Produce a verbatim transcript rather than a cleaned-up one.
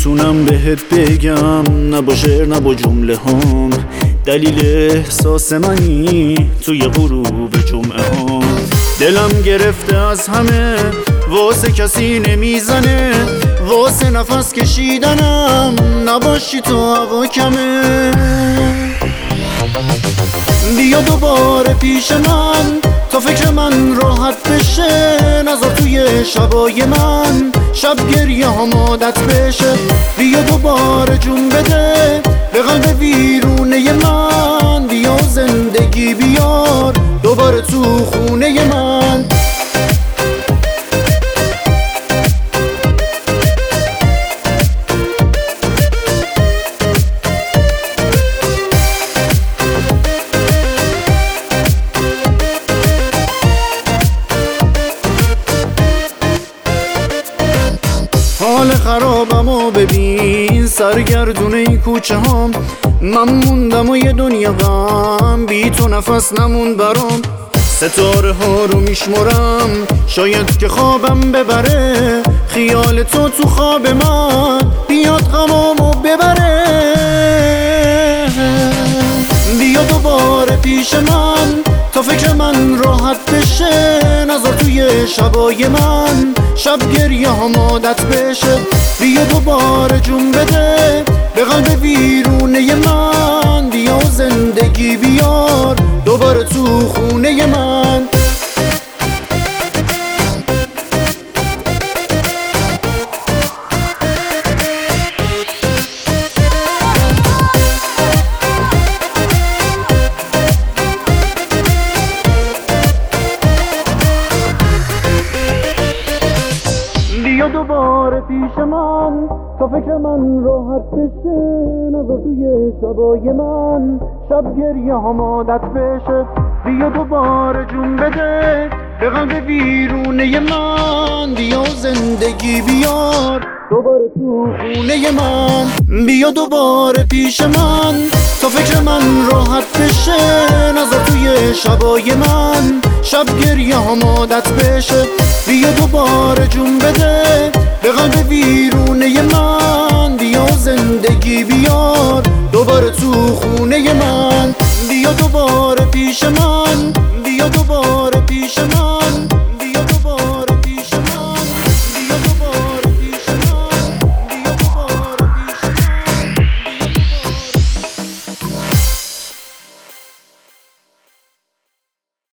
میتونم بهت بگم، نه با شعر نه با جمله هم، دلیل احساس منی توی غروب جمعه هم. دلم گرفته از همه، واسه کسی نمیزنه، واسه نفس کشیدنم نباشی تو هوا کمه. بیا دوباره پیش من تا فکر من راحت بشه، نذار توی شبای من شب گریه هم عادت بشه. بیا دوباره جون بده به قلب ویرونه من، بیا زندگی بیار دوباره تو خونه من. حال خرابم و ببین سرگردونه این کوچه هم، من موندم و یه دنیا غم، بی تو نفس نمون برام. ستاره ها رو میشمرم شاید که خوابم ببره، خیال تو تو خواب من بیاد غمامو ببره. بیا دوباره پیش من تا فکر من راحت بشه، نذار توی شبای من شب گریه هم عادت بشه. بیا دوباره جون بده به قلب ویرونه من، بیا زندگی بیار دوباره تو خونه من. بیا دوباره پیش من تا فکر من راحت بشه، نذار توی شبای من شب گریه هم عادت بشه. بیا دوباره جون بده به قلب ویرونه من، بیا زندگی بیار دوباره تو خونه من. بیا دوباره پیش من تا فکر من راحت بشه، نذار توی شبای من شب گریه هم عادت بشه. بیا دوباره جون بده به قلب ویرونه من، بیا زندگی بیار دوباره تو خونه من. بیا دوباره پیش من، بیا دوباره پیش من.